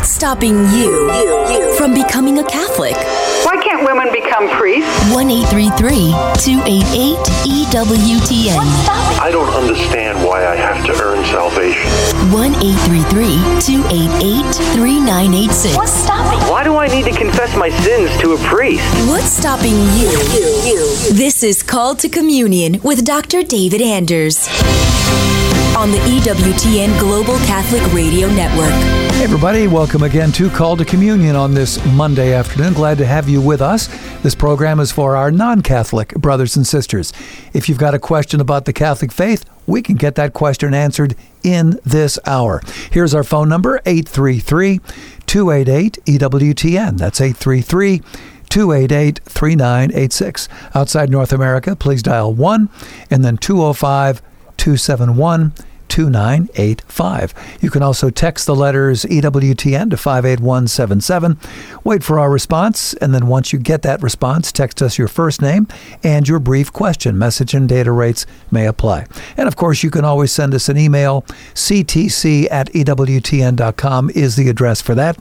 What's stopping you from becoming a Catholic? Why can't women become priests? 1-833-288-EWTN. I don't understand why I have to earn salvation. 1-833-288-3986. What's stopping? Why do I need to confess my sins to a priest? What's stopping you? This is Called to Communion with Dr. David Anders on the EWTN Global Catholic Radio Network. Hey everybody, welcome again to Call to Communion on this Monday afternoon. Glad to have you with us. This program is for our non-Catholic brothers and sisters. If you've got a question about the Catholic faith, we can get that question answered in this hour. Here's our phone number, 833-288-EWTN. That's 833-288-3986. Outside North America, please dial 1 and then 205-271-2985. You can also text the letters EWTN to 58177. Wait for our response, and then once you get that response, text us your first name and your brief question. Message and data rates may apply. And of course, you can always send us an email. ctc@ewtn.com is the address for that.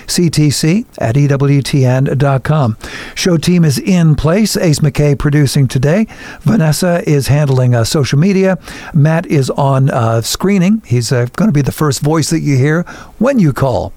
ctc@ewtn.com. Show team is in place. Ace McKay producing today. Vanessa is handling social media. Matt is on screening. He's going to be the first voice that you hear when you call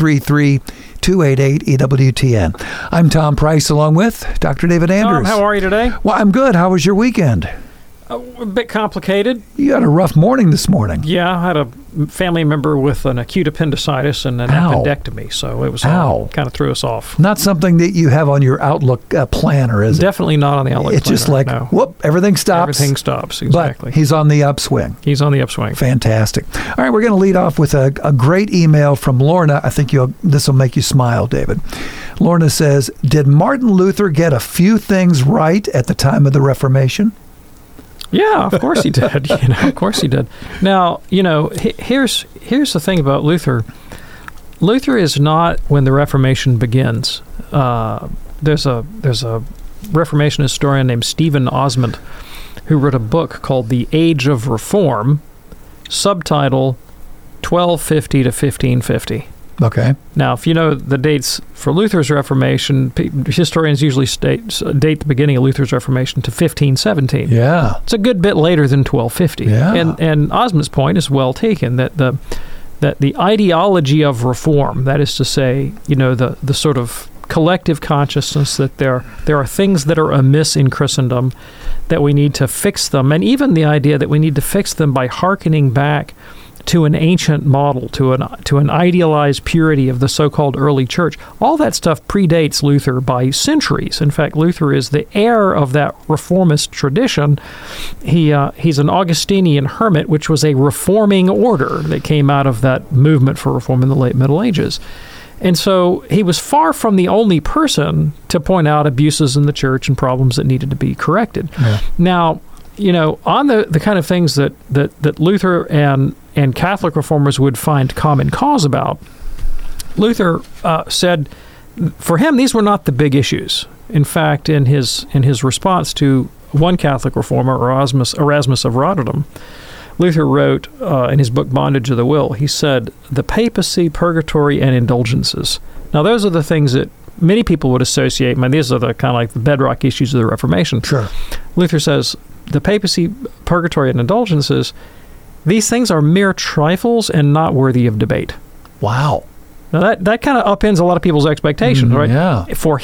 833-288-EWTN. I'm Tom Price along with Dr. David Anders. Tom, how are you today? Well, I'm good. How was your weekend? A bit complicated. You had a rough morning this morning. Yeah, I had a family member with an acute appendicitis and an appendectomy, so it was kind of threw us off. Not something that you have on your Outlook planner, is it? Definitely not on the Outlook planner. It's just like, whoop, everything stops. Everything stops, exactly. But he's on the upswing. He's on the upswing. Fantastic. All right, we're going to lead off with a great email from Lorna. I think this will make you smile, David. Lorna says, did Martin Luther get a few things right at the time of the Reformation? Yeah, of course he did. Of course he did. Now, here's the thing about Luther. Luther is not when the Reformation begins. There's a Reformation historian named Stephen Osmond who wrote a book called The Age of Reform, subtitle 1250 to 1550. Okay. Now, if you know the dates for Luther's Reformation, historians usually date the beginning of Luther's Reformation to 1517. Yeah. It's a good bit later than 1250. Yeah. And Osmond's point is well taken, that the ideology of reform, that is to say, the sort of collective consciousness that there are things that are amiss in Christendom, that we need to fix them, and even the idea that we need to fix them by hearkening back to an ancient model, to an idealized purity of the so-called early church. All that stuff predates Luther by centuries. In fact, Luther is the heir of that reformist tradition. He's an Augustinian hermit, which was a reforming order that came out of that movement for reform in the late Middle Ages. And so he was far from the only person to point out abuses in the church and problems that needed to be corrected. Yeah. Now, on the kind of things that Luther and Catholic reformers would find common cause about, Luther said for him these were not the big issues. In fact, in his response to one Catholic reformer, Erasmus of Rotterdam, Luther wrote in his book Bondage of the Will, he said, the papacy, purgatory, and indulgences. Now, those are the things that many people would associate. These are the kind of like the bedrock issues of the Reformation. Sure. Luther says, the papacy, purgatory, and indulgences, these things are mere trifles and not worthy of debate. Wow. Now that kind of upends a lot of people's expectations, right? Yeah. For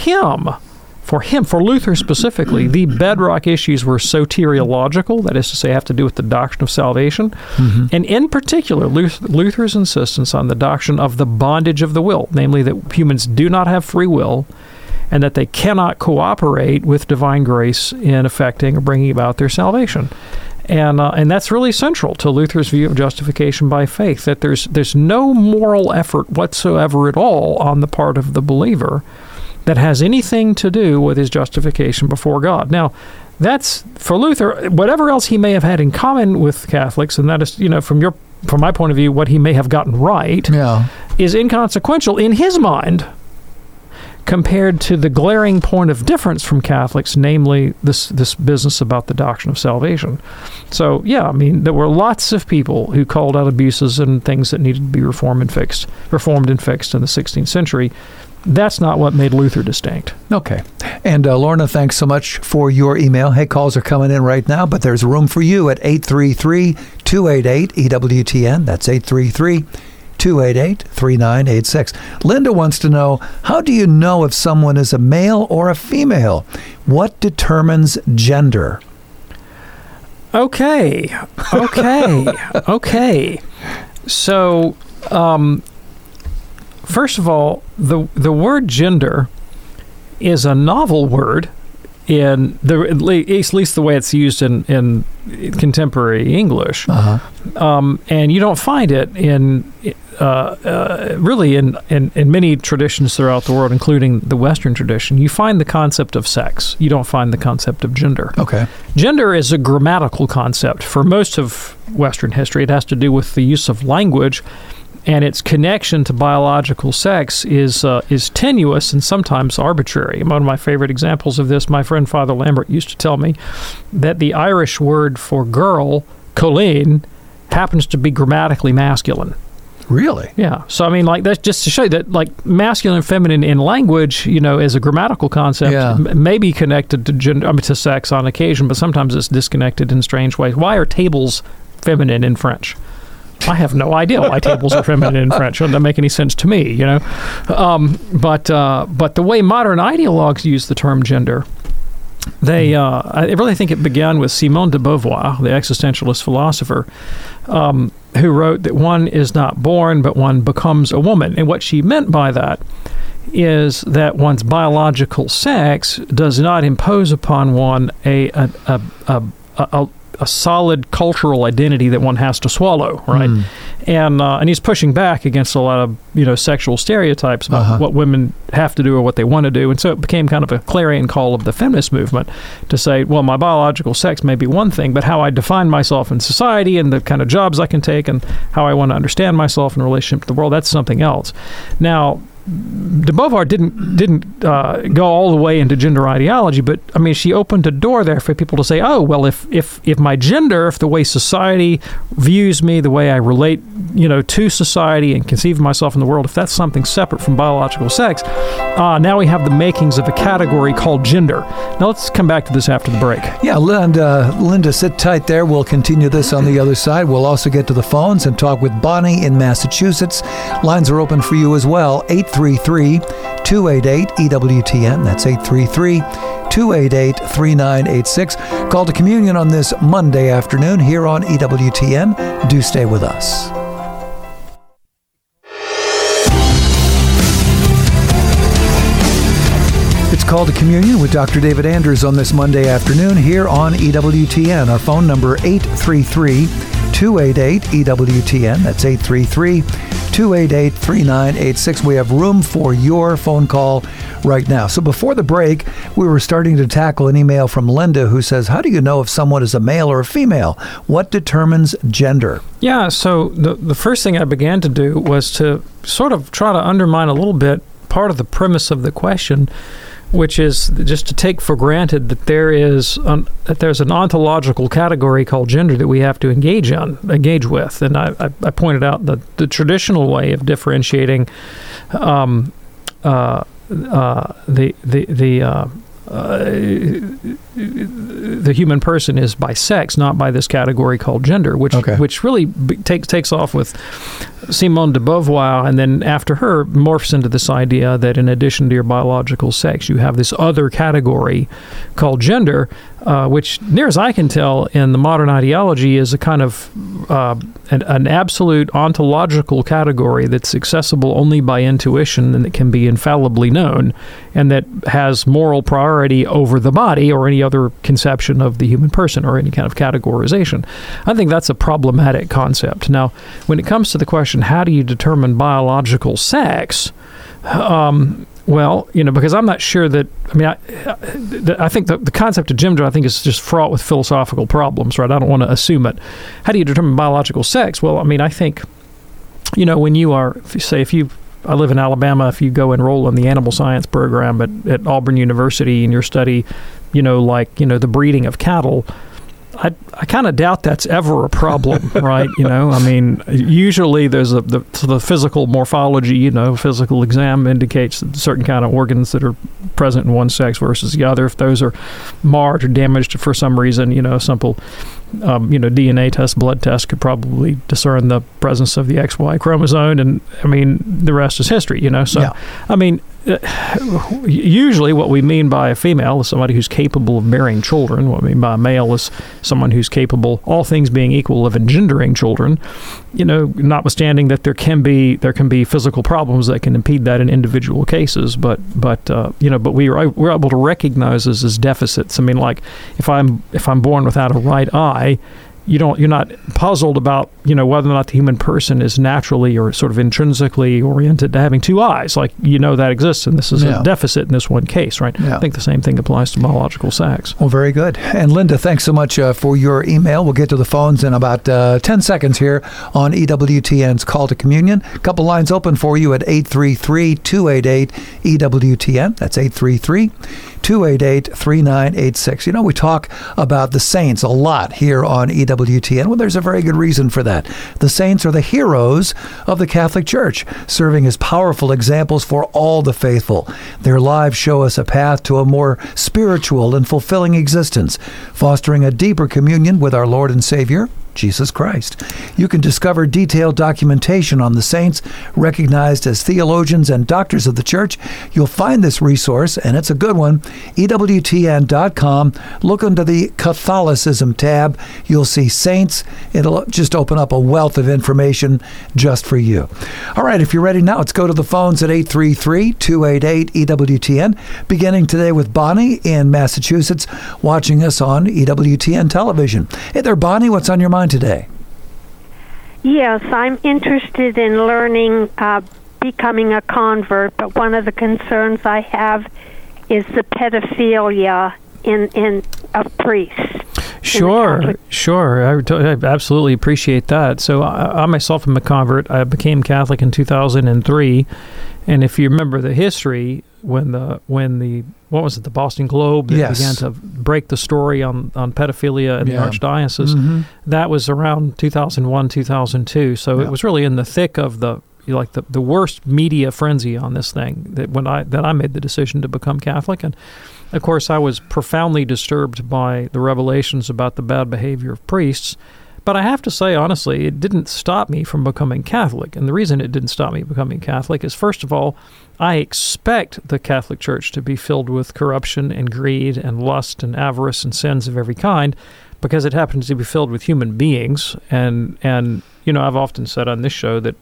Luther specifically, the bedrock issues were soteriological, that is to say, have to do with the doctrine of salvation, and in particular, Luther's insistence on the doctrine of the bondage of the will, namely that humans do not have free will, and that they cannot cooperate with divine grace in effecting or bringing about their salvation. And that's really central to Luther's view of justification by faith, that there's no moral effort whatsoever at all on the part of the believer that has anything to do with his justification before God. Now, that's, for Luther, whatever else he may have had in common with Catholics, and that is, from my point of view, what he may have gotten right, is inconsequential in his mind, compared to the glaring point of difference from Catholics, namely this business about the doctrine of salvation. So, yeah, I mean, there were lots of people who called out abuses and things that needed to be reformed and fixed in the 16th century. That's not what made Luther distinct. Okay. And Lorna, thanks so much for your email. Hey, calls are coming in right now, but there's room for you at 833-288-EWTN. That's 833-288-3986. Linda wants to know, how do you know if someone is a male or a female? What determines gender? Okay. So, first of all, the word gender is a novel word in at least the way it's used in contemporary English, and you don't find it in really in many traditions throughout the world, including the Western tradition. You find the concept of sex. You don't find the concept of gender. Okay. Gender is a grammatical concept for most of Western history. It has to do with the use of language. And its connection to biological sex is tenuous and sometimes arbitrary. One of my favorite examples of this, my friend Father Lambert used to tell me that the Irish word for girl, colleen, happens to be grammatically masculine. Really? Yeah. So, I mean, like, that's just to show you that, like, masculine and feminine in language, as a grammatical concept, may be connected to gender, to sex on occasion, but sometimes it's disconnected in strange ways. Why are tables feminine in French? I have no idea why tables are feminine in French. It doesn't make any sense to me, But the way modern ideologues use the term gender, I really think it began with Simone de Beauvoir, the existentialist philosopher, who wrote that one is not born, but one becomes a woman. And what she meant by that is that one's biological sex does not impose upon one a solid cultural identity that one has to swallow, right? And he's pushing back against a lot of sexual stereotypes about what women have to do or what they want to do, and so it became kind of a clarion call of the feminist movement to say, well, my biological sex may be one thing, but how I define myself in society and the kind of jobs I can take and how I want to understand myself in relationship to the world, that's something else. Now, de Beauvoir didn't go all the way into gender ideology, but I mean, she opened a door there for people to say, oh, well, if my gender, if the way society views me, the way I relate, to society and conceive of myself in the world, if that's something separate from biological sex, now we have the makings of a category called gender. Now let's come back to this after the break. Yeah, Linda, sit tight there. We'll continue this on the other side. We'll also get to the phones and talk with Bonnie in Massachusetts. Lines are open for you as well. 833-288-EWTN. That's 833-288-3986. Call to communion on this Monday afternoon here on EWTN. Do stay with us. It's Call to Communion with Dr. David Anders on this Monday afternoon here on EWTN. Our phone number 833-288-EWTN. That's 833-288-3986. We have room for your phone call right now. So before the break, we were starting to tackle an email from Linda who says, how do you know if someone is a male or a female? What determines gender? Yeah, so the first thing I began to do was to sort of try to undermine a little bit part of the premise of the question, which is just to take for granted that there's an ontological category called gender that we have to engage with. And I pointed out that the traditional way of differentiating the human person is by sex, not by this category called gender, which really takes off with Simone de Beauvoir, and then after her morphs into this idea that in addition to your biological sex, you have this other category called gender, which, near as I can tell, in the modern ideology is a kind of an absolute ontological category that's accessible only by intuition and that can be infallibly known, and that has moral priority over the body or any other conception of the human person or any kind of categorization. I think that's a problematic concept. Now, when it comes to the question, how do you determine biological sex? Well, because I'm not sure that, I think the concept of gender, I think, is just fraught with philosophical problems, right? I don't want to assume it. How do you determine biological sex? Well, I think, when you are, if you I live in Alabama. If you go enroll in the animal science program at Auburn University and you study, the breeding of cattle, I kind of doubt that's ever a problem, right? Usually there's the physical morphology, physical exam indicates certain kind of organs that are present in one sex versus the other. If those are marred or damaged for some reason, a simple, DNA test, blood test could probably discern the presence of the XY chromosome. And the rest is history, So, yeah. Usually what we mean by a female is somebody who's capable of bearing children. What we mean by a male is someone who's capable, all things being equal, of engendering children, notwithstanding that there can be physical problems that can impede that in individual cases, but we're able to recognize this as deficits. Like if I'm born without a right eye, you're not puzzled about whether or not the human person is naturally or sort of intrinsically oriented to having two eyes. Like that exists, and this is a deficit in this one case, right? Yeah. I think the same thing applies to biological sex. Well, very good. And Linda, thanks so much for your email. We'll get to the phones in about 10 seconds here on EWTN's Call to Communion. A couple lines open for you at 833-288-EWTN. That's 833-288-3986. We talk about the saints a lot here on EWTN. Well, there's a very good reason for that. The saints are the heroes of the Catholic Church, serving as powerful examples for all the faithful. Their lives show us a path to a more spiritual and fulfilling existence, fostering a deeper communion with our Lord and Savior, Jesus Christ. You can discover detailed documentation on the saints recognized as theologians and doctors of the Church. You'll find this resource, and it's a good one, EWTN.com. Look under the Catholicism tab. You'll see saints. It'll just open up a wealth of information just for you. All right, if you're ready now, let's go to the phones at 833-288-EWTN, beginning today with Bonnie in Massachusetts, watching us on EWTN television. Hey there, Bonnie. What's on your mind today? Yes, I'm interested in learning, becoming a convert, but one of the concerns I have is the pedophilia of priests. Sure. I absolutely appreciate that. So I myself am a convert. I became Catholic in 2003, and if you remember the history, when the what was it, the Boston Globe that began to break the story on pedophilia in the Archdiocese, that was around 2001, 2002. So it was really in the thick of the worst media frenzy on this thing that I made the decision to become Catholic. And of course I was profoundly disturbed by the revelations about the bad behavior of priests. But I have to say, honestly, it didn't stop me from becoming Catholic. And the reason it didn't stop me becoming Catholic is, first of all, I expect the Catholic Church to be filled with corruption and greed and lust and avarice and sins of every kind, because it happens to be filled with human beings. And I've often said on this show that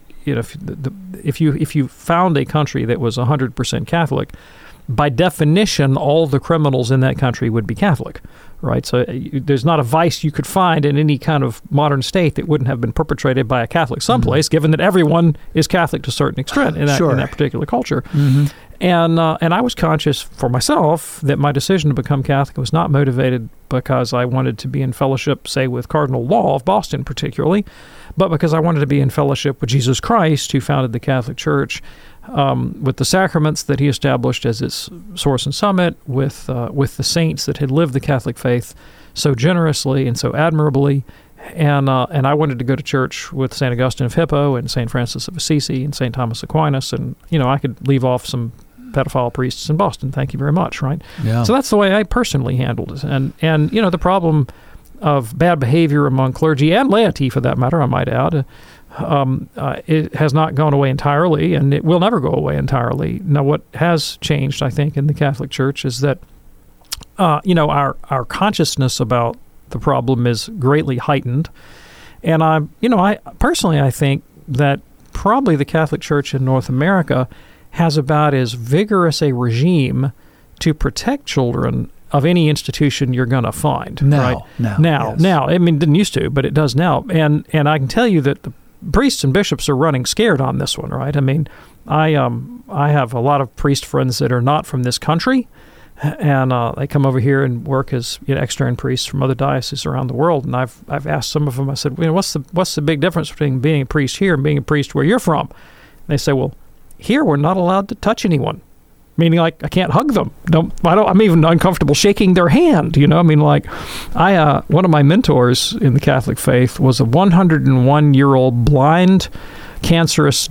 if you found a country that was 100% Catholic, by definition, all the criminals in that country would be Catholic, right? So there's not a vice you could find in any kind of modern state that wouldn't have been perpetrated by a Catholic someplace, given that everyone is Catholic to a certain extent in that particular culture. And I was conscious for myself that my decision to become Catholic was not motivated because I wanted to be in fellowship, say, with Cardinal Law of Boston particularly, but because I wanted to be in fellowship with Jesus Christ, who founded the Catholic Church, with the sacraments that he established as its source and summit, with the saints that had lived the Catholic faith so generously and so admirably, and I wanted to go to church with St. Augustine of Hippo and St. Francis of Assisi and St. Thomas Aquinas, and I could leave off some pedophile priests in Boston. Thank you very much, right? Yeah. So that's the way I personally handled it, and the problem of bad behavior among clergy and laity, for that matter, I might add. It has not gone away entirely, and it will never go away entirely. Now, what has changed, I think, in the Catholic Church is that, our consciousness about the problem is greatly heightened. And I personally think that probably the Catholic Church in North America has about as vigorous a regime to protect children of any institution you're going to find. Now. I mean, it didn't used to, but it does now. And I can tell you that the priests and bishops are running scared on this one, right? I mean, I have a lot of priest friends that are not from this country, and they come over here and work as extern priests from other dioceses around the world. And I've asked some of them, I said, what's the big difference between being a priest here and being a priest where you're from? And they say, well, here we're not allowed to touch anyone. Meaning, like, I can't hug them. I'm even uncomfortable shaking their hand. You know, I mean, like, one of my mentors in the Catholic faith was a 101-year-old blind, cancerous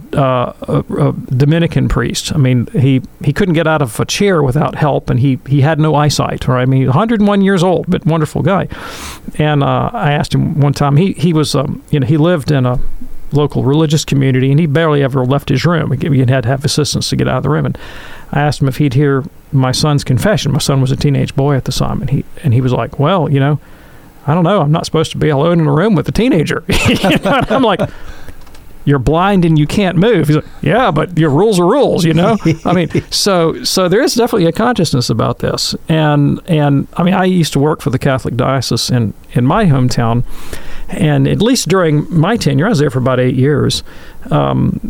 Dominican priest. I mean, he couldn't get out of a chair without help, and he had no eyesight. Right? I mean, 101 years old, but wonderful guy. And I asked him one time. He was, he lived in a local religious community, and he barely ever left his room. He had to have assistance to get out of the room. And I asked him if he'd hear my son's confession. My son was a teenage boy at the time, and he was like, well, I don't know. I'm not supposed to be alone in a room with a teenager. I'm like, you're blind and you can't move. He's like, yeah, but your rules are rules, I mean, so there is definitely a consciousness about this. And I mean, I used to work for the Catholic diocese in my hometown, and at least during my tenure, I was there for about 8 years. One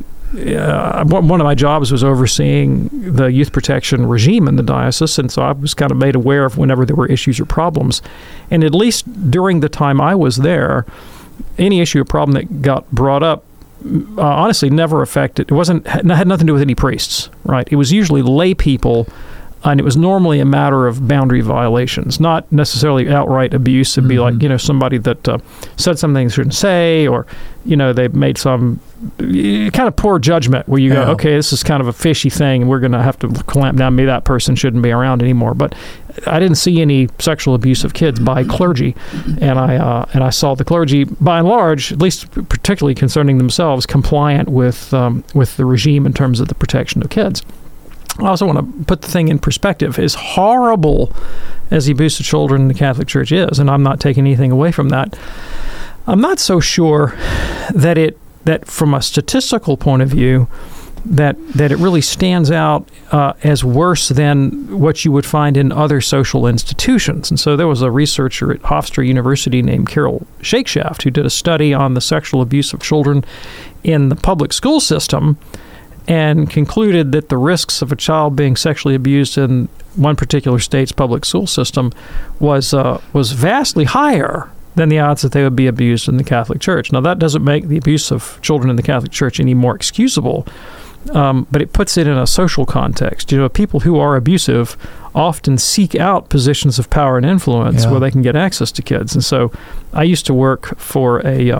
of my jobs was overseeing the youth protection regime in the diocese, and so I was kind of made aware of whenever there were issues or problems. And at least during the time I was there, any issue or problem that got brought up honestly never affected. Had nothing to do with any priests, right? It was usually lay people, and it was normally a matter of boundary violations, not necessarily outright abuse. It'd be like, somebody that said something they shouldn't say, or, they made some kind of poor judgment where you go, okay, this is kind of a fishy thing, and we're going to have to clamp down. Maybe that person shouldn't be around anymore. But I didn't see any sexual abuse of kids by clergy, and I saw the clergy, by and large, at least particularly concerning themselves, compliant with the regime in terms of the protection of kids. I also want to put the thing in perspective. As horrible as the abuse of children in the Catholic Church is, and I'm not taking anything away from that, I'm not so sure that from a statistical point of view, that it really stands out as worse than what you would find in other social institutions. And so there was a researcher at Hofstra University named Carol Shakeshaft who did a study on the sexual abuse of children in the public school system, and concluded that the risks of a child being sexually abused in one particular state's public school system was vastly higher than the odds that they would be abused in the Catholic Church. Now, that doesn't make the abuse of children in the Catholic Church any more excusable, but it puts it in a social context. People who are abusive often seek out positions of power and influence where they can get access to kids. And so I used to work for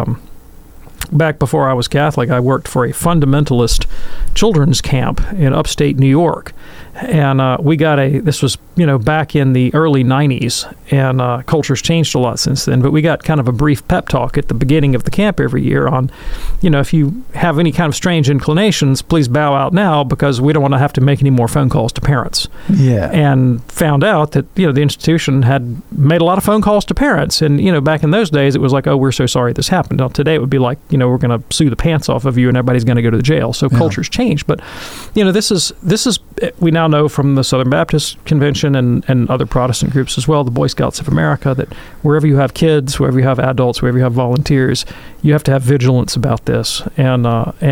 back before I was Catholic, I worked for a fundamentalist children's camp in upstate New York. And we got this was, back in the early 90s, and culture's changed a lot since then, but we got kind of a brief pep talk at the beginning of the camp every year on, if you have any kind of strange inclinations, please bow out now, because we don't want to have to make any more phone calls to parents. Yeah. And found out that, the institution had made a lot of phone calls to parents. And, back in those days, it was like, oh, we're so sorry this happened. Now, today it would be like, we're going to sue the pants off of you and everybody's going to go to the jail. So culture's changed. But, this is we now know from the Southern Baptist Convention and other Protestant groups as well, the Boy Scouts of America, that wherever you have kids, wherever you have adults, wherever you have volunteers, you have to have vigilance about this. And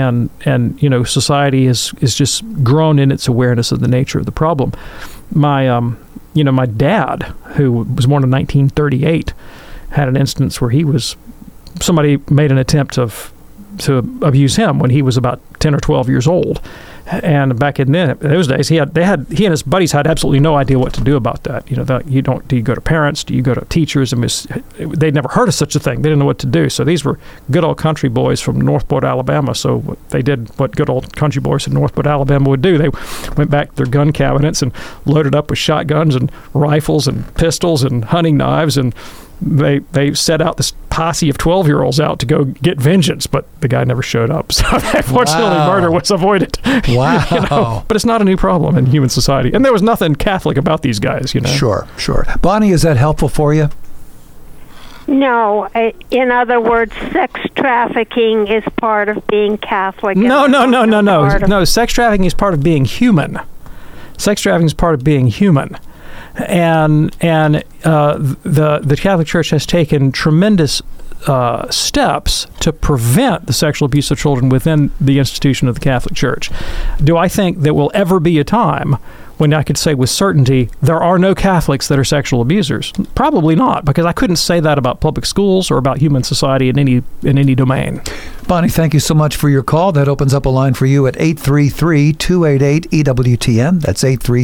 society is just grown in its awareness of the nature of the problem. My dad, who was born in 1938, had an instance where somebody made an attempt to abuse him when he was about 10 or 12 years old. And back in those days, he and his buddies had absolutely no idea what to do about that. Do you go to parents? Do you go to teachers? I mean, they'd never heard of such a thing. They didn't know what to do. So these were good old country boys from Northport, Alabama. So they did what good old country boys in Northport, Alabama would do. They went back to their gun cabinets and loaded up with shotguns and rifles and pistols and hunting knives, and they set out this posse of 12-year-olds out to go get vengeance, but the guy never showed up. So unfortunately, murder was avoided. Wow. But it's not a new problem in human society. And there was nothing Catholic about these guys, Sure. Bonnie, is that helpful for you? No. In other words, sex trafficking is part of being Catholic. No. No, sex trafficking is part of being human. Sex trafficking is part of being human. And the Catholic Church has taken tremendous steps to prevent the sexual abuse of children within the institution of the Catholic Church. Do I think there will ever be a time when I could say with certainty there are no Catholics that are sexual abusers? Probably not, because I couldn't say that about public schools or about human society in any domain. Bonnie, thank you so much for your call. That opens up a line for you at 833-288-EWTN. That's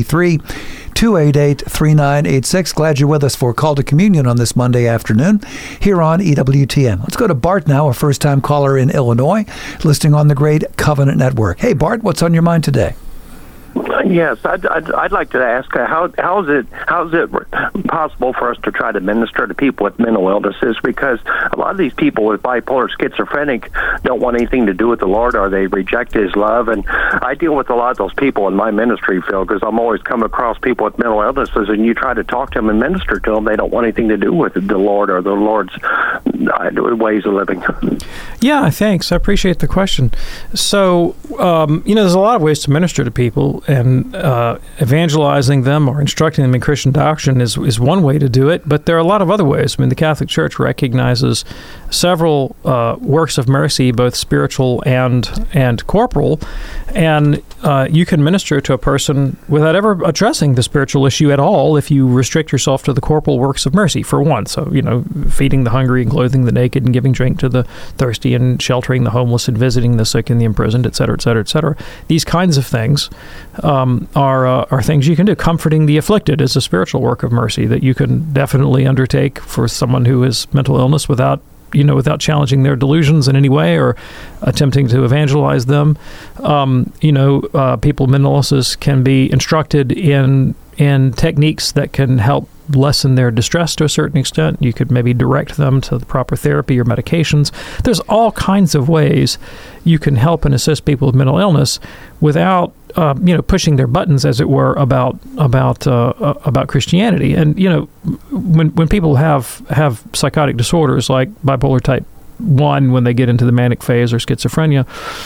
833-288-3986. Glad you're with us for Call to Communion on this Monday afternoon here on EWTN. Let's go to Bart now, a first-time caller in Illinois, listening on the great Covenant Network. Hey, Bart, what's on your mind today? Yes, I'd like to ask how is it possible for us to try to minister to people with mental illnesses, because a lot of these people with bipolar schizophrenic don't want anything to do with the Lord, or they reject His love. And I deal with a lot of those people in my ministry field, because I'm always come across people with mental illnesses, and you try to talk to them and minister to them, they don't want anything to do with the Lord or the Lord's ways of living. Yeah, thanks. I appreciate the question. So, there's a lot of ways to minister to people, and evangelizing them or instructing them in Christian doctrine is one way to do it, but there are a lot of other ways. I mean, the Catholic Church recognizes several works of mercy, both spiritual and corporal, and you can minister to a person without ever addressing the spiritual issue at all if you restrict yourself to the corporal works of mercy, for one. So, feeding the hungry and clothing the naked and giving drink to the thirsty and sheltering the homeless and visiting the sick and the imprisoned, et cetera, et cetera, et cetera. These kinds of things are things you can do. Comforting the afflicted is a spiritual work of mercy that you can definitely undertake for someone who has mental illness without challenging their delusions in any way or attempting to evangelize them. People with mental illnesses can be instructed in techniques that can help lessen their distress to a certain extent. You could maybe direct them to the proper therapy or medications. There's all kinds of ways you can help and assist people with mental illness without pushing their buttons, as it were, about Christianity. And when people have psychotic disorders like bipolar type 1, when they get into the manic phase, or schizophrenia,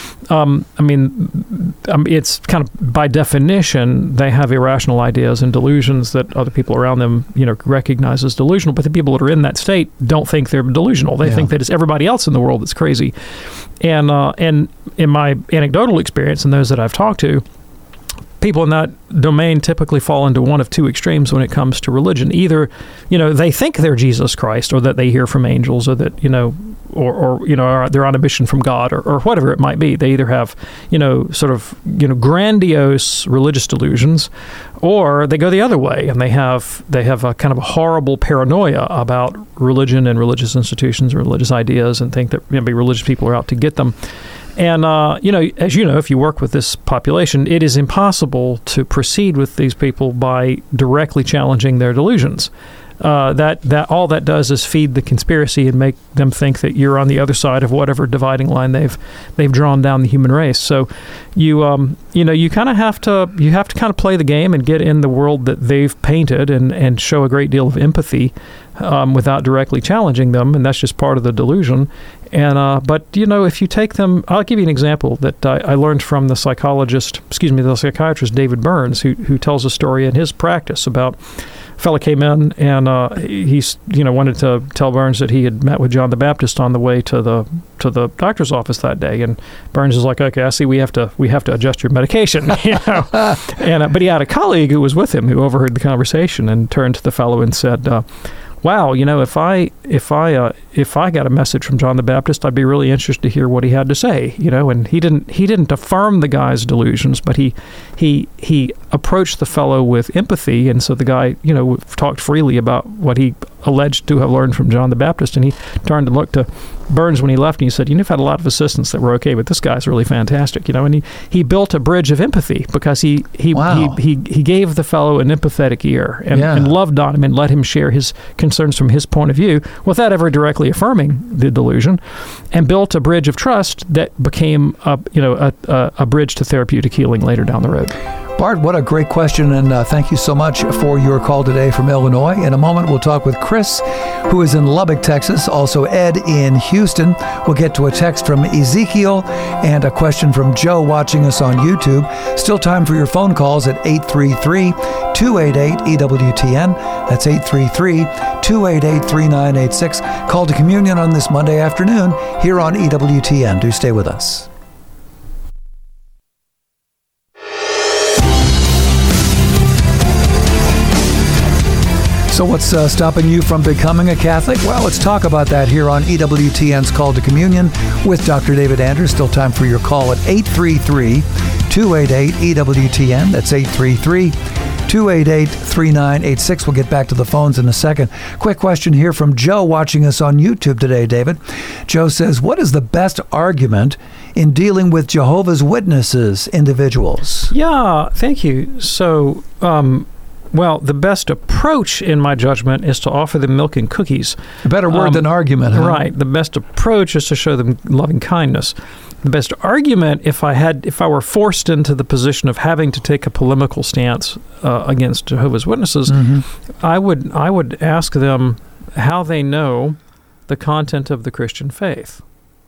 it's kind of by definition they have irrational ideas and delusions that other people around them recognize as delusional. But the people that are in that state don't think they're delusional. They think that it's everybody else in the world that's crazy. And in my anecdotal experience and those that I've talked to, people in that domain typically fall into one of two extremes when it comes to religion. Either, they think they're Jesus Christ, or that they hear from angels, or that, or they're on a mission from God, or whatever it might be. They either have, grandiose religious delusions, or they go the other way and they have a kind of a horrible paranoia about religion and religious institutions and religious ideas, and think that maybe religious people are out to get them. And, as you know, if you work with this population, it is impossible to proceed with these people by directly challenging their delusions. That all that does is feed the conspiracy and make them think that you're on the other side of whatever dividing line they've drawn down the human race. So you kind of have to kind of play the game and get in the world that they've painted and show a great deal of empathy without directly challenging them, and that's just part of the delusion. And but if you take them, I'll give you an example that I learned from the psychiatrist David Burns, who tells a story in his practice about a fellow came in and he's wanted to tell Burns that he had met with John the Baptist on the way to the doctor's office that day, and Burns is like, okay, I see we have to adjust your medication, and but he had a colleague who was with him who overheard the conversation and turned to the fellow and said, wow, if I got a message from John the Baptist, I'd be really interested to hear what he had to say, and he didn't affirm the guy's delusions, but he approached the fellow with empathy, and so the guy, talked freely about what he alleged to have learned from John the Baptist, and he turned and looked to Burns when he left, and he said, you've had a lot of assistants that were okay, but this guy's really fantastic, and he built a bridge of empathy because he gave the fellow an empathetic ear and loved on him and let him share his concerns from his point of view without ever directly affirming the delusion, and built a bridge of trust that became a bridge to therapeutic healing later down the road. Bart, what a great question, and thank you so much for your call today from Illinois. In a moment, we'll talk with Chris, who is in Lubbock, Texas, also Ed in Houston. We'll get to a text from Ezekiel and a question from Joe watching us on YouTube. Still time for your phone calls at 833-288-EWTN. That's 833-288-3986. Call to Communion on this Monday afternoon here on EWTN. Do stay with us. So what's stopping you from becoming a Catholic? Well, let's talk about that here on EWTN's Call to Communion with Dr. David Anders. Still time for your call at 833-288-EWTN. That's 833-288-3986. We'll get back to the phones in a second. Quick question here from Joe watching us on YouTube today, David. Joe says, what is the best argument in dealing with Jehovah's Witnesses individuals? Yeah, thank you. So, well, the best approach, in my judgment, is to offer them milk and cookies. A better word than argument, huh? Right. The best approach is to show them loving kindness. The best argument, if I were forced into the position of having to take a polemical stance against Jehovah's Witnesses, I would ask them how they know the content of the Christian faith,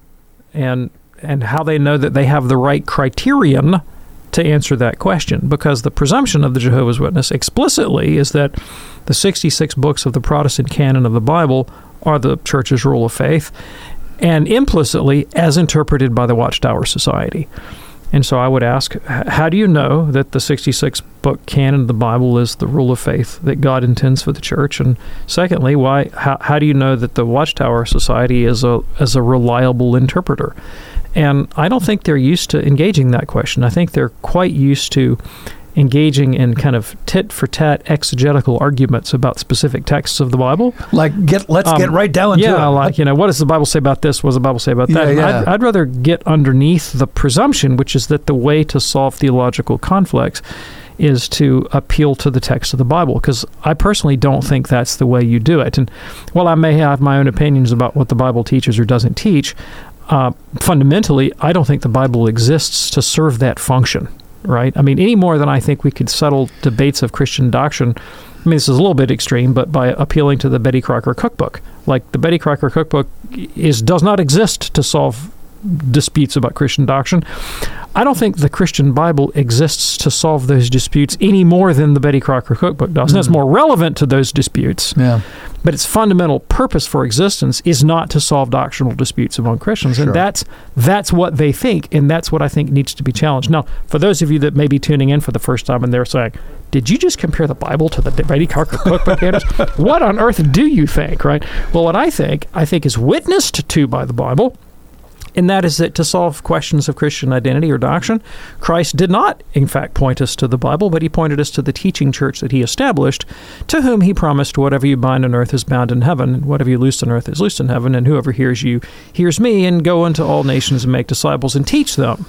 and how they know that they have the right criterion to answer that question, because the presumption of the Jehovah's Witness explicitly is that the 66 books of the Protestant canon of the Bible are the Church's rule of faith, and implicitly as interpreted by the Watchtower Society. And so I would ask, how do you know that the 66-book canon of the Bible is the rule of faith that God intends for the Church? And secondly, how do you know that the Watchtower Society is a reliable interpreter? And I don't think they're used to engaging that question. I think they're quite used to engaging in kind of tit-for-tat exegetical arguments about specific texts of the Bible. Like, let's get right down into it. Yeah, like, what does the Bible say about this? What does the Bible say about that? Yeah. I'd rather get underneath the presumption, which is that the way to solve theological conflicts is to appeal to the text of the Bible, because I personally don't think that's the way you do it. And while I may have my own opinions about what the Bible teaches or doesn't teach, fundamentally, I don't think the Bible exists to serve that function, right? I mean, any more than I think we could settle debates of Christian doctrine. I mean, this is a little bit extreme, but by appealing to the Betty Crocker Cookbook. Like, the Betty Crocker Cookbook does not exist to solve disputes about Christian doctrine. I don't think the Christian Bible exists to solve those disputes any more than the Betty Crocker Cookbook does. And it's more relevant to those disputes. Yeah. But its fundamental purpose for existence is not to solve doctrinal disputes among Christians. Sure. And that's what they think, and that's what I think needs to be challenged. Now, for those of you that may be tuning in for the first time and they're saying, did you just compare the Bible to the Betty Crocker Cookbook? What on earth do you think, right? Well, what I think is witnessed to by the Bible, and that is that to solve questions of Christian identity or doctrine, Christ did not, in fact, point us to the Bible, but he pointed us to the teaching church that he established, to whom he promised, whatever you bind on earth is bound in heaven, and whatever you loose on earth is loosed in heaven, and whoever hears you hears me, and go into all nations and make disciples and teach them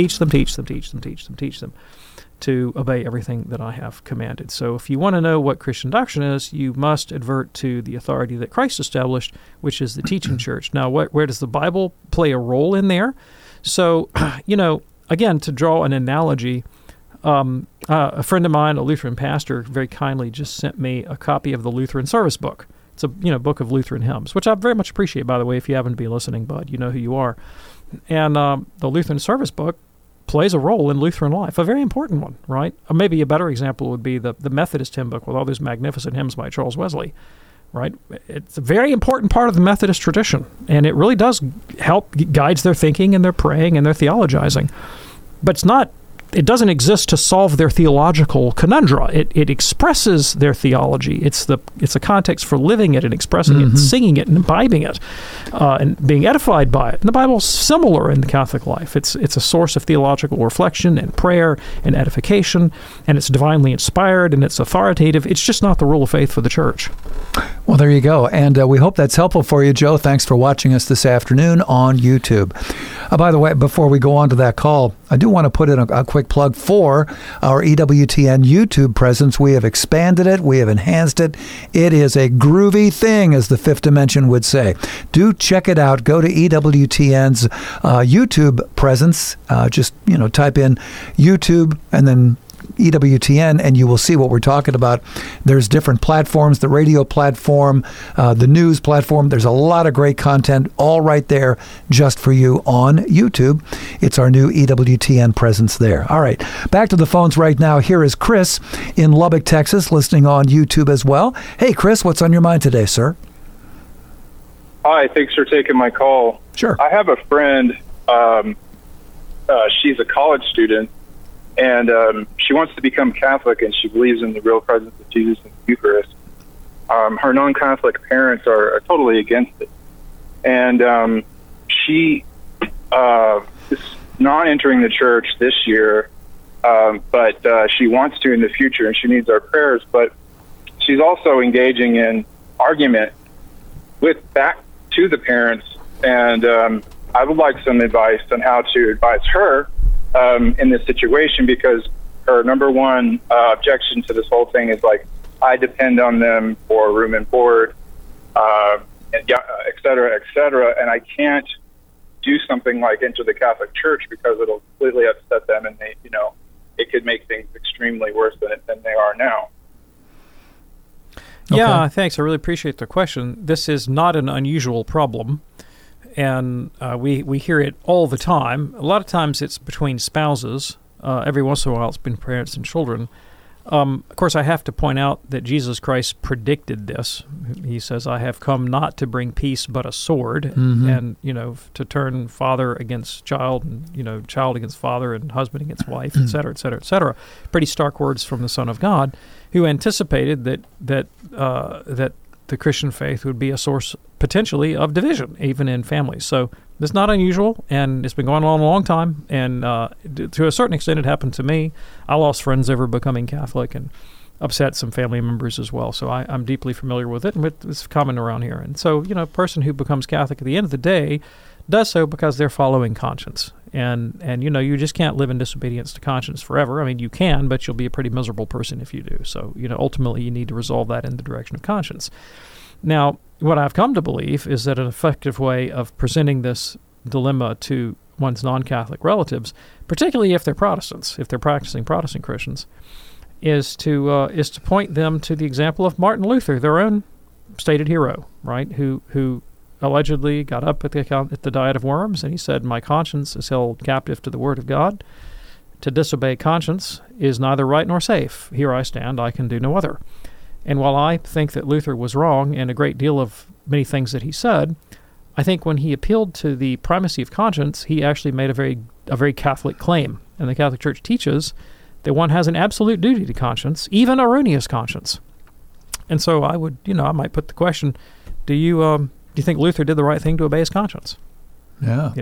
to obey everything that I have commanded. So if you want to know what Christian doctrine is, you must advert to the authority that Christ established, which is the teaching church. Now, where does the Bible play a role in there? So, again, to draw an analogy, a friend of mine, a Lutheran pastor, very kindly just sent me a copy of the Lutheran Service Book. It's a book of Lutheran hymns, which I very much appreciate, by the way. If you happen to be listening, bud, you know who you are. And the Lutheran Service Book plays a role in Lutheran life, a very important one, right? Or maybe a better example would be the Methodist hymn book with all those magnificent hymns by Charles Wesley, right? It's a very important part of the Methodist tradition, and it really does help guides their thinking and their praying and their theologizing. But it doesn't exist to solve their theological conundrum. It expresses their theology. It's a context for living it and expressing it, and singing it and imbibing it, and being edified by it. And the Bible's similar in the Catholic life. It's a source of theological reflection and prayer and edification, and it's divinely inspired and it's authoritative. It's just not the rule of faith for the church. Well, there you go. And we hope that's helpful for you, Joe. Thanks for watching us this afternoon on YouTube. By the way, before we go on to that call, I do want to put in a quick plug for our EWTN YouTube presence. We have expanded it. We have enhanced it. It is a groovy thing, as the Fifth Dimension would say. Do check it out. Go to EWTN's YouTube presence. Just type in YouTube and then EWTN, and you will see what we're talking about. There's different platforms, the radio platform, the news platform. There's a lot of great content all right there just for you on YouTube. It's our new EWTN presence there. All right, back to the phones right now. Here is Chris in Lubbock, Texas, listening on YouTube as well. Hey, Chris, what's on your mind today, sir? Hi, thanks for taking my call. Sure. I have a friend, she's a college student, and she wants to become Catholic, and she believes in the real presence of Jesus in the Eucharist. her non-Catholic parents are totally against it. And she is not entering the church this year, but she wants to in the future, and she needs our prayers. But she's also engaging in argument back to the parents, and I would like some advice on how to advise her in this situation, because her number one objection to this whole thing is like, I depend on them for room and board, and et cetera, and I can't do something like enter the Catholic Church because it'll completely upset them, and they, it could make things extremely worse than they are now. Yeah, thanks. I really appreciate the question. This is not an unusual problem, and we hear it all the time. A lot of times it's between spouses. Every once in a while it's been parents and children. Of course, I have to point out that Jesus Christ predicted this. He says, I have come not to bring peace but a sword, and, to turn father against child, and, child against father, and husband against wife, et cetera, et cetera, et cetera. Pretty stark words from the Son of God, who anticipated that the Christian faith would be a source, potentially, of division, even in families. So it's not unusual, and it's been going on a long time, and to a certain extent it happened to me. I lost friends over becoming Catholic and upset some family members as well, so I'm deeply familiar with it, and it's common around here. And so, a person who becomes Catholic at the end of the day does so because they're following conscience. And you just can't live in disobedience to conscience forever. I mean, you can, but you'll be a pretty miserable person if you do. So, ultimately you need to resolve that in the direction of conscience. Now, what I've come to believe is that an effective way of presenting this dilemma to one's non-Catholic relatives, particularly if they're Protestants, if they're practicing Protestant Christians, is to point them to the example of Martin Luther, their own stated hero, right? Who allegedly got up at the Diet of Worms, and he said, "My conscience is held captive to the Word of God. To disobey conscience is neither right nor safe. Here I stand, I can do no other." And while I think that Luther was wrong in a great deal of many things that he said, I think when he appealed to the primacy of conscience, he actually made a very Catholic claim. And the Catholic Church teaches that one has an absolute duty to conscience, even erroneous conscience. And so I would, I might put the question: Do you think Luther did the right thing to obey his conscience? Yeah.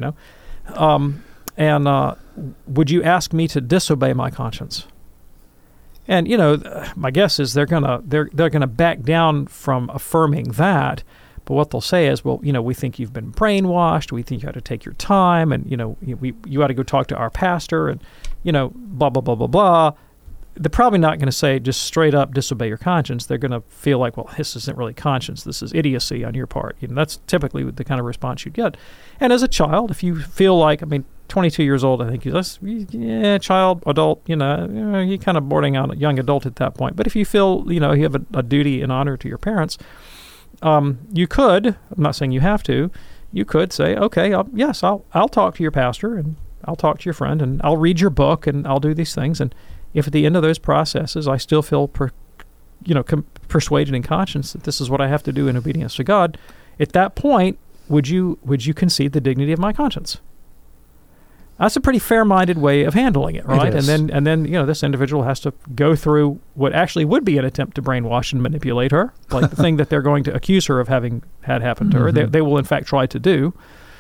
Would you ask me to disobey my conscience? And my guess is they're gonna back down from affirming that. But what they'll say is, well, we think you've been brainwashed. We think you ought to take your time, and you ought to go talk to our pastor, and blah blah blah blah blah. They're probably not going to say just straight up disobey your conscience. They're going to feel like, well, this isn't really conscience. This is idiocy on your part. That's typically the kind of response you get. And as a child, if you feel like, 22 years old, I think you're child, adult, you're kind of bordering on a young adult at that point. But if you feel, you have a duty and honor to your parents, you could, I'm not saying you have to, you could say, okay, I'll talk to your pastor, and I'll talk to your friend, and I'll read your book, and I'll do these things. And if at the end of those processes I still feel persuaded in conscience that this is what I have to do in obedience to God, at that point, would you concede the dignity of my conscience? That's a pretty fair-minded way of handling it, right? It is. And then this individual has to go through what actually would be an attempt to brainwash and manipulate her, like the thing that they're going to accuse her of having had happen to her. They will in fact try to do.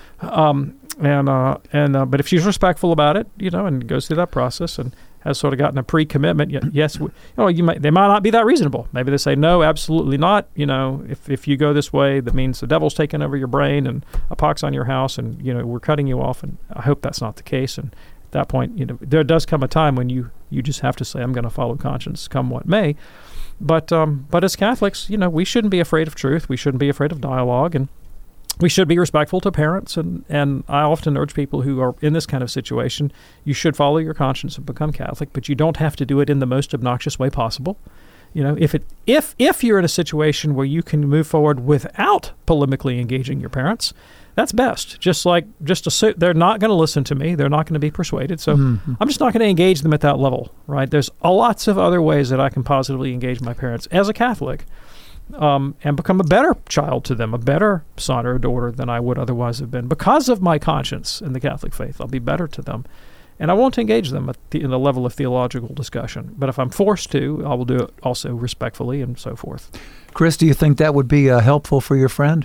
But if she's respectful about it, and goes through that process and has sort of gotten a pre-commitment, yes, they might not be that reasonable. Maybe they say, no, absolutely not. If you go this way, that means the devil's taken over your brain and a pox on your house, and we're cutting you off. And I hope that's not the case. And at that point, there does come a time when you just have to say, I'm going to follow conscience, come what may. But as Catholics, we shouldn't be afraid of truth. We shouldn't be afraid of dialogue, and we should be respectful to parents, and I often urge people who are in this kind of situation, you should follow your conscience and become Catholic, but you don't have to do it in the most obnoxious way possible. If you're in a situation where you can move forward without polemically engaging your parents, that's best. They're not going to listen to me. They're not going to be persuaded. So I'm just not going to engage them at that level, right? There's lots of other ways that I can positively engage my parents as a Catholic. And become a better child to them, a better son or daughter than I would otherwise have been because of my conscience in the Catholic faith. I'll be better to them. And I won't engage them at the level of theological discussion. But if I'm forced to, I will do it also respectfully and so forth. Chris, do you think that would be helpful for your friend?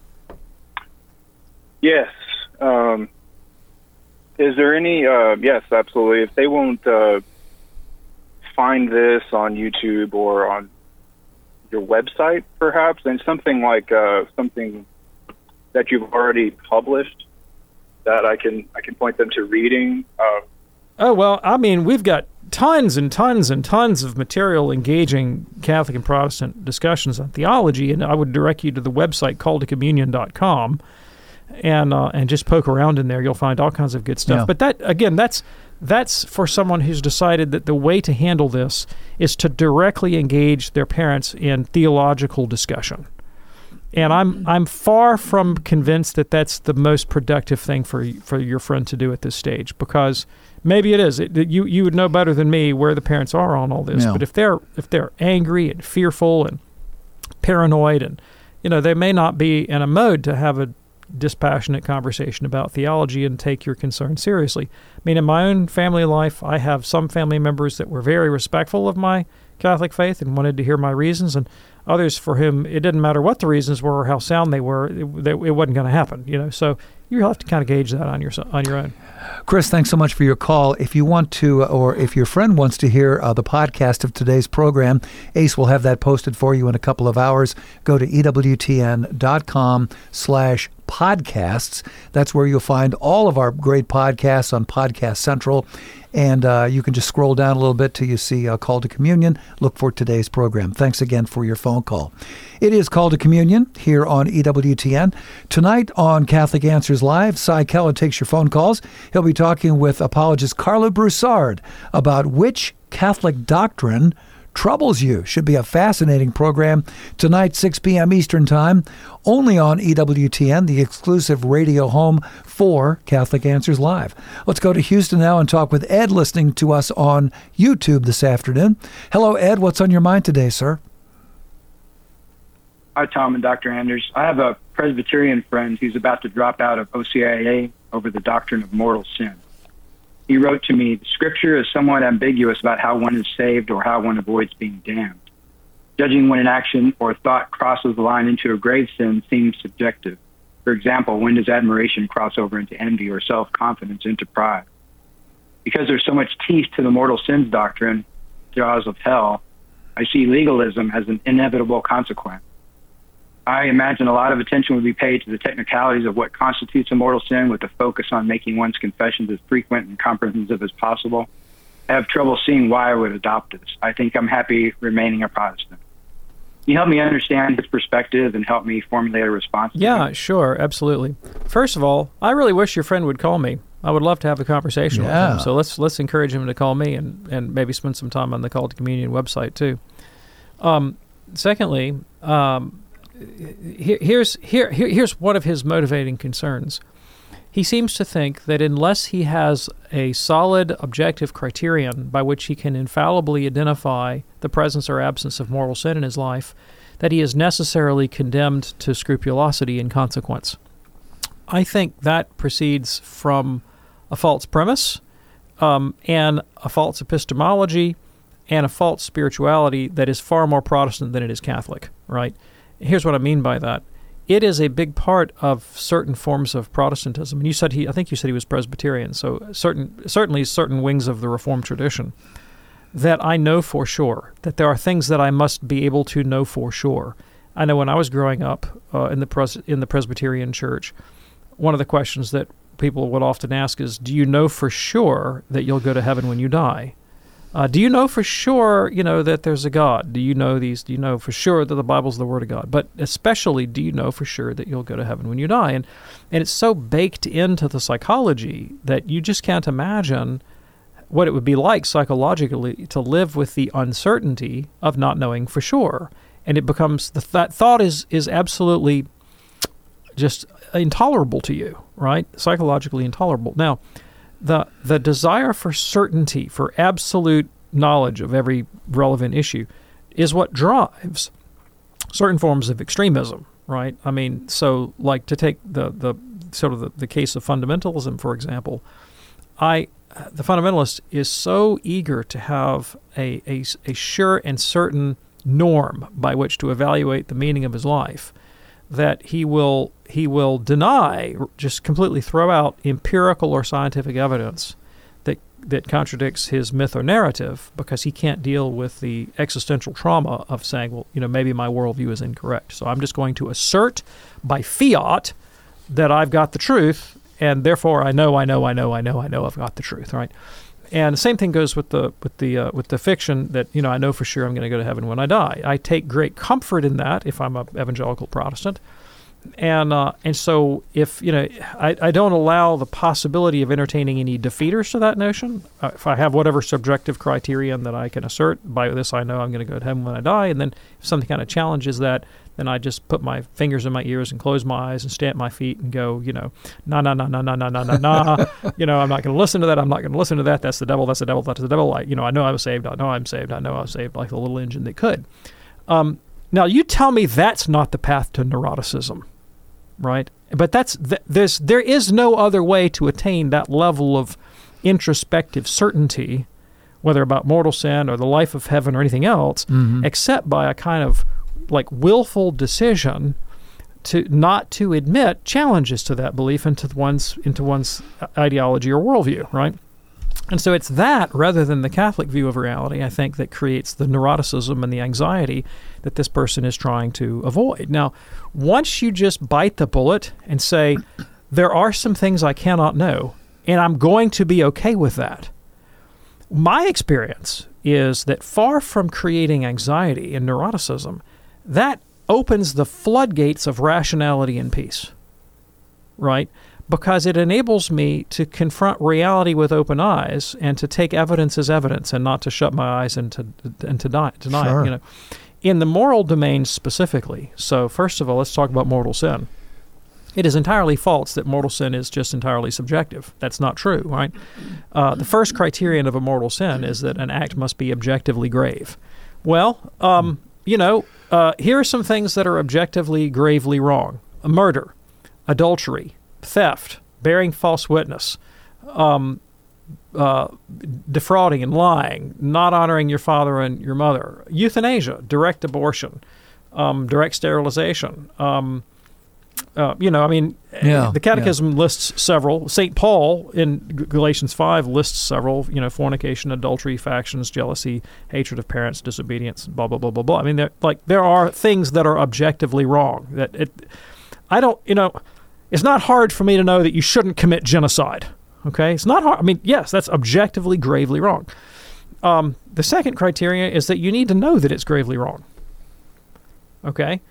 Yes. Is there any? Yes, absolutely. If they won't find this on YouTube or on your website, perhaps, and something like something that you've already published that I can point them to reading. Oh, well, I mean, we've got tons and tons and tons of material engaging Catholic and Protestant discussions on theology, and I would direct you to the website calltocommunion.com and just poke around in there. You'll find all kinds of good stuff. Yeah. But that's for someone who's decided that the way to handle this is to directly engage their parents in theological discussion. And I'm far from convinced that that's the most productive thing for your friend to do at this stage, because maybe it is. You would know better than me where the parents are on all this. Yeah. But if they're angry and fearful and paranoid, and they may not be in a mode to have a dispassionate conversation about theology and take your concern seriously. I mean, in my own family life, I have some family members that were very respectful of my Catholic faith and wanted to hear my reasons, and others for whom it didn't matter what the reasons were or how sound they were, it wasn't going to happen. So you have to kind of gauge that on your own. Chris, thanks so much for your call. If you want to, or if your friend wants to hear the podcast of today's program, Ace will have that posted for you in a couple of hours. Go to EWTN.com/podcasts. That's where you'll find all of our great podcasts on Podcast Central. And you can just scroll down a little bit till you see Call to Communion. Look for today's program. Thanks again for your phone call. It is Call to Communion here on EWTN. Tonight on Catholic Answers Live, Cy Keller takes your phone calls. He'll be talking with apologist Carla Broussard about which Catholic doctrine troubles you. Should be a fascinating program tonight, 6 p.m. Eastern Time, only on EWTN, the exclusive radio home for Catholic Answers Live. Let's go to Houston now and talk with Ed, listening to us on YouTube this afternoon. Hello, Ed. What's on your mind today, sir? Hi, Tom and Dr. Anders. I have a Presbyterian friend who's about to drop out of OCIA over the doctrine of mortal sin. He wrote to me, "The Scripture is somewhat ambiguous about how one is saved or how one avoids being damned. Judging when an action or thought crosses the line into a grave sin seems subjective. For example, when does admiration cross over into envy or self-confidence into pride? Because there's so much teeth to the mortal sins doctrine, jaws of hell, I see legalism as an inevitable consequence. I imagine a lot of attention would be paid to the technicalities of what constitutes a mortal sin, with a focus on making one's confessions as frequent and comprehensive as possible. I have trouble seeing why I would adopt this. I think I'm happy remaining a Protestant. Can you help me understand his perspective and help me formulate a response? Yeah, sure, absolutely. First of all, I really wish your friend would call me. I would love to have a conversation with him. So let's encourage him to call me and maybe spend some time on the Call to Communion website too. Secondly, here's one of his motivating concerns. He seems to think that unless he has a solid objective criterion by which he can infallibly identify the presence or absence of mortal sin in his life, that he is necessarily condemned to scrupulosity in consequence. I think that proceeds from a false premise and a false epistemology and a false spirituality that is far more Protestant than it is Catholic, right? Here's what I mean by that. It is a big part of certain forms of Protestantism. And I think you said he was Presbyterian, so certainly certain wings of the Reformed tradition, that I know for sure, that there are things that I must be able to know for sure. I know when I was growing up in the Presbyterian Church, one of the questions that people would often ask is, do you know for sure that you'll go to heaven when you die? Do you know for sure, that there's a God? Do you know for sure that the Bible's the Word of God? But especially, do you know for sure that you'll go to heaven when you die? And it's so baked into the psychology that you just can't imagine what it would be like psychologically to live with the uncertainty of not knowing for sure. And it becomes, that thought is absolutely just intolerable to you, right? Psychologically intolerable. Now, the desire for certainty, for absolute knowledge of every relevant issue, is what drives certain forms of extremism, right? I mean, so like to take the case of fundamentalism, for example, I the fundamentalist is so eager to have a sure and certain norm by which to evaluate the meaning of his life that he will deny, just completely throw out empirical or scientific evidence that contradicts his myth or narrative, because he can't deal with the existential trauma of saying, well, maybe my worldview is incorrect. So I'm just going to assert by fiat that I've got the truth, and therefore I know I've got the truth, right? And the same thing goes with the fiction that I know for sure I'm going to go to heaven when I die. I take great comfort in that if I'm an evangelical Protestant. And so if I don't allow the possibility of entertaining any defeaters to that notion. If I have whatever subjective criterion that I can assert, by this I know I'm going to go to heaven when I die, and then if something kind of challenges that, then I just put my fingers in my ears and close my eyes and stamp my feet and go, nah, I'm not going to listen to that. I'm not going to listen to that. That's the devil. That's the devil. That's the devil. I know I'm saved. I know I'm saved. I know I'm saved, like the little engine that could. Now, you tell me that's not the path to neuroticism, right? But there is no other way to attain that level of introspective certainty, whether about mortal sin or the life of heaven or anything else, except by a kind of like willful decision to not to admit challenges to that belief into one's ideology or worldview, right? And so it's that, rather than the Catholic view of reality, I think, that creates the neuroticism and the anxiety that this person is trying to avoid. Now, once you just bite the bullet and say, there are some things I cannot know, and I'm going to be okay with that, my experience is that far from creating anxiety and neuroticism, that opens the floodgates of rationality and peace, right? Because it enables me to confront reality with open eyes and to take evidence as evidence and not to shut my eyes and to deny Sure. it. In the moral domain specifically, so first of all, let's talk about mortal sin. It is entirely false that mortal sin is just entirely subjective. That's not true, right? The first criterion of a mortal sin is that an act must be objectively grave. Well, here are some things that are objectively gravely wrong. Murder, adultery, theft, bearing false witness, defrauding and lying, not honoring your father and your mother, euthanasia, direct abortion, direct sterilization. The Catechism lists several. St. Paul in Galatians 5 lists several, fornication, adultery, factions, jealousy, hatred of parents, disobedience, blah, blah, blah, blah, blah. I mean, there are things that are objectively wrong. It's not hard for me to know that you shouldn't commit genocide, okay? It's not hard. I mean, yes, that's objectively gravely wrong. The second criteria is that you need to know that it's gravely wrong, okay?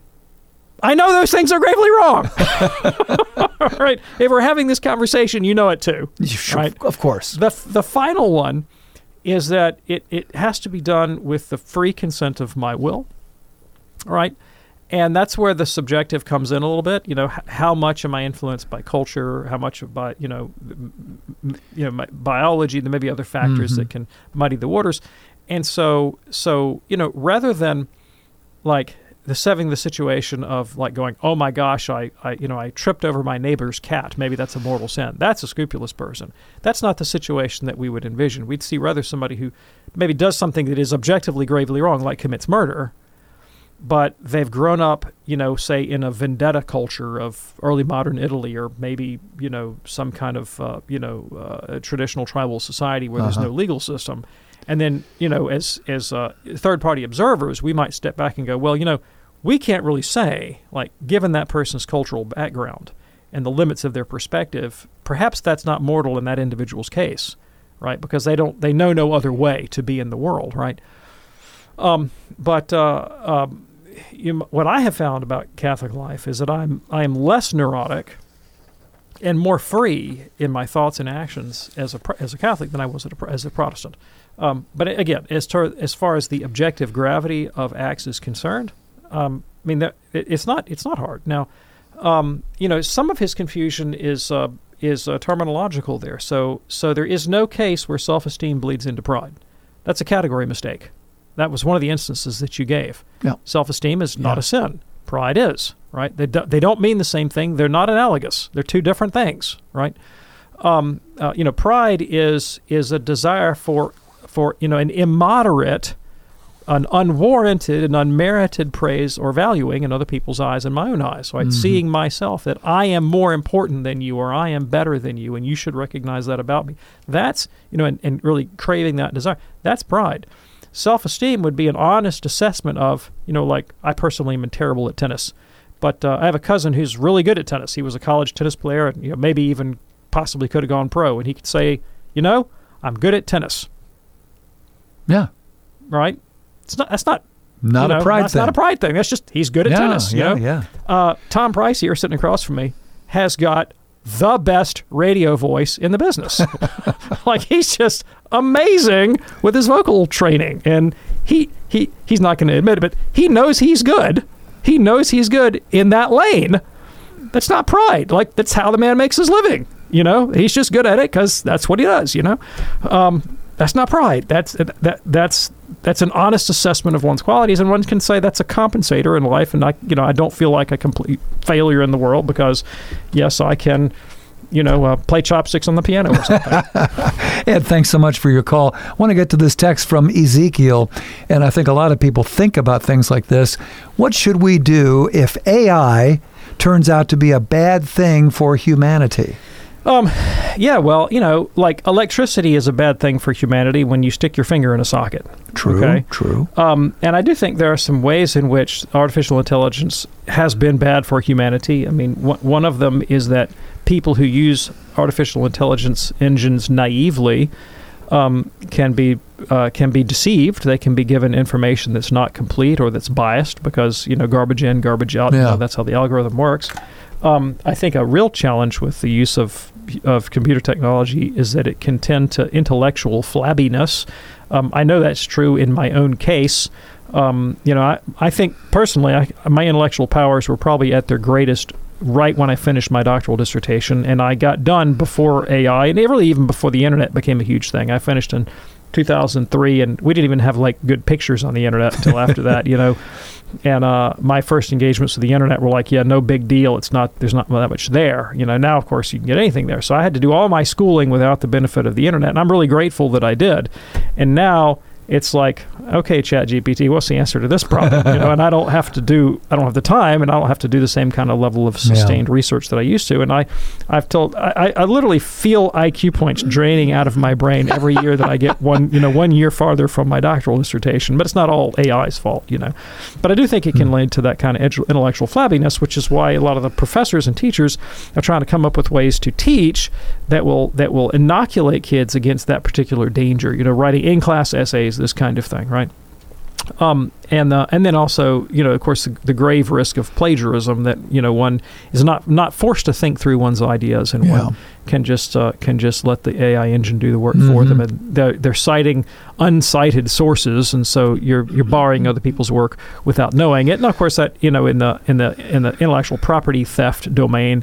I know those things are gravely wrong. Right? If we're having this conversation, you know it too. Right? Of course. The final one is that it has to be done with the free consent of my will, right? And that's where the subjective comes in a little bit. How much am I influenced by culture? How much by my biology? There may be other factors that can muddy the waters. And so rather than like having the situation of like going, oh my gosh, I tripped over my neighbor's cat. Maybe that's a mortal sin. That's a scrupulous person. That's not the situation that we would envision. We'd see rather somebody who maybe does something that is objectively gravely wrong, like commits murder, but they've grown up, say in a vendetta culture of early modern Italy, or maybe, some kind of, a traditional tribal society where there's no legal system. And then, as third-party observers, we might step back and go, well, we can't really say, like, given that person's cultural background and the limits of their perspective, perhaps that's not mortal in that individual's case, right? Because they know no other way to be in the world, right? What I have found about Catholic life is that I am less neurotic and more free in my thoughts and actions as a Catholic than I was as a Protestant. But again, as far as the objective gravity of acts is concerned, it's not hard. Now, some of his confusion is terminological there. So there is no case where self-esteem bleeds into pride. That's a category mistake. That was one of the instances that you gave. Yeah. Self-esteem is not a sin. Pride is, right? They don't mean the same thing. They're not analogous. They're two different things, right? Pride is a desire for an immoderate, an unwarranted and unmerited praise or valuing in other people's eyes and my own eyes. Right? Seeing myself that I am more important than you, or I am better than you, and you should recognize that about me. That's, and really craving that desire. That's pride. Self-esteem would be an honest assessment of, like, I personally am terrible at tennis, but I have a cousin who's really good at tennis. He was a college tennis player, and maybe even possibly could have gone pro, and he could say, I'm good at tennis. Yeah. Right? That's not a pride thing. That's not a pride thing. That's just he's good at tennis. Yeah. Tom Price here, sitting across from me, has got the best radio voice in the business. Like, he's just amazing with his vocal training, and he's not going to admit it, but he knows he's good. He knows he's good in that lane. That's not pride. Like, that's how the man makes his living. He's just good at it because that's what he does. That's not pride. That's an honest assessment of one's qualities, and one can say that's a compensator in life. And I don't feel like a complete failure in the world because, yes, I can, play chopsticks on the piano or something. Ed, thanks so much for your call. I want to get to this text from Ezekiel, and I think a lot of people think about things like this. What should we do if AI turns out to be a bad thing for humanity? Like electricity is a bad thing for humanity when you stick your finger in a socket. True, okay? True. And I do think there are some ways in which artificial intelligence has been bad for humanity. I mean, one of them is that people who use artificial intelligence engines naively can be deceived. They can be given information that's not complete or that's biased because, garbage in, garbage out. Yeah. That's how the algorithm works. I think a real challenge with the use of computer technology is that it can tend to intellectual flabbiness. I know that's true in my own case. I think personally, my intellectual powers were probably at their greatest right when I finished my doctoral dissertation, and I got done before AI, and really even before the internet became a huge thing. I finished in 2003, and we didn't even have good pictures on the internet until after that, And my first engagements with the internet were like, no big deal. There's not that much there. Now, of course, you can get anything there. So I had to do all my schooling without the benefit of the internet, and I'm really grateful that I did. And now it's like, okay, ChatGPT, what's the answer to this problem? And I don't have the time, and I don't have to do the same kind of level of sustained research that I used to. And I literally feel IQ points draining out of my brain every year that I get 1 year farther from my doctoral dissertation. But it's not all AI's fault, But I do think it can lead to that kind of intellectual flabbiness, which is why a lot of the professors and teachers are trying to come up with ways to teach that will inoculate kids against that particular danger. Writing in-class essays, this kind of thing, right? And then also, of course, the grave risk of plagiarism that one is not forced to think through one's ideas, and one can just let the AI engine do the work for them. And they're citing uncited sources, and so you're borrowing other people's work without knowing it. And of course, that in the intellectual property theft domain,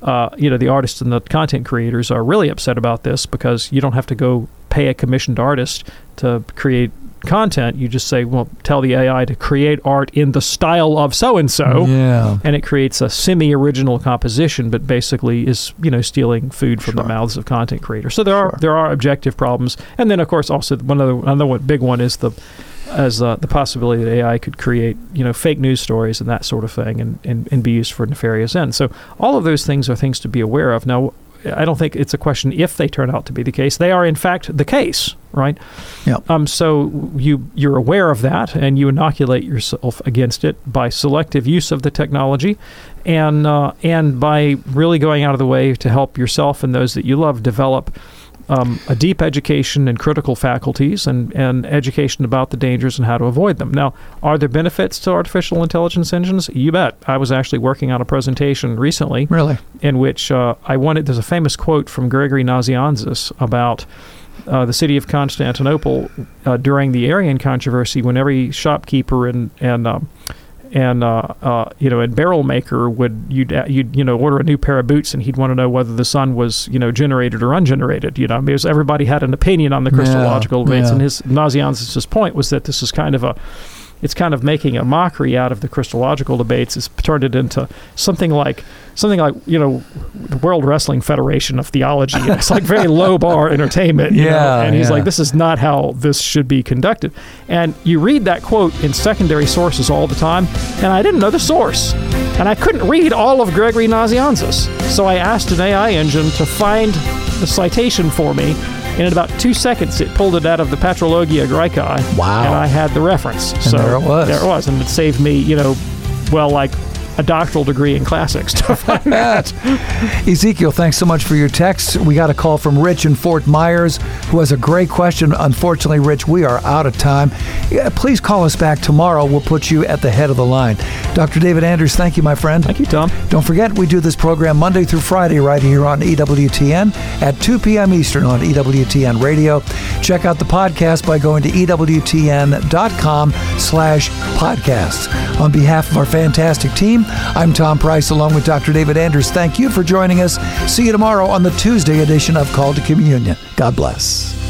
the artists and the content creators are really upset about this because you don't have to go pay a commissioned artist to create content. You just say, well, tell the AI to create art in the style of so-and-so, and it creates a semi-original composition, but basically is, stealing food from the mouths of content creators. So there are objective problems. And then, of course, also another big one is the possibility that AI could create, fake news stories and that sort of thing and be used for nefarious ends. So all of those things are things to be aware of. Now, I don't think it's a question if they turn out to be the case. They are, in fact, the case, right? Yeah. So you're aware of that, and you inoculate yourself against it by selective use of the technology, and by really going out of the way to help yourself and those that you love develop a deep education and critical faculties and education about the dangers and how to avoid them. Now, are there benefits to artificial intelligence engines? You bet. I was actually working on a presentation recently in which there's a famous quote from Gregory Nazianzus about the city of Constantinople during the Arian controversy, when every shopkeeper and barrel maker you'd order a new pair of boots, and he'd want to know whether the sun was generated or ungenerated. Because everybody had an opinion on the Christological debates, and Nazianzus' point was that this is kind of it's kind of making a mockery out of the Christological debates. It's turned it into something like the World Wrestling Federation of theology. It's like very low bar entertainment, you know? And he's like, this is not how this should be conducted. And you read that quote in secondary sources all the time, and I didn't know the source. And I couldn't read all of Gregory Nazianzus. So I asked an AI engine to find the citation for me, and in about 2 seconds it pulled it out of the Patrologia Graecae. Wow. And I had the reference. And so there it was. There it was. And it saved me, like a doctoral degree in classics to find that. Ezekiel, thanks so much for your text. We got a call from Rich in Fort Myers, who has a great question. Unfortunately, Rich, we are out of time. Please call us back tomorrow. We'll put you at the head of the line. Dr. David Anders, thank you, my friend. Thank you, Tom. Don't forget, we do this program Monday through Friday right here on EWTN at 2 p.m. Eastern on EWTN Radio. Check out the podcast by going to EWTN.com/podcasts. On behalf of our fantastic team, I'm Tom Price along with Dr. David Anders. Thank you for joining us. See you tomorrow on the Tuesday edition of Call to Communion. God bless.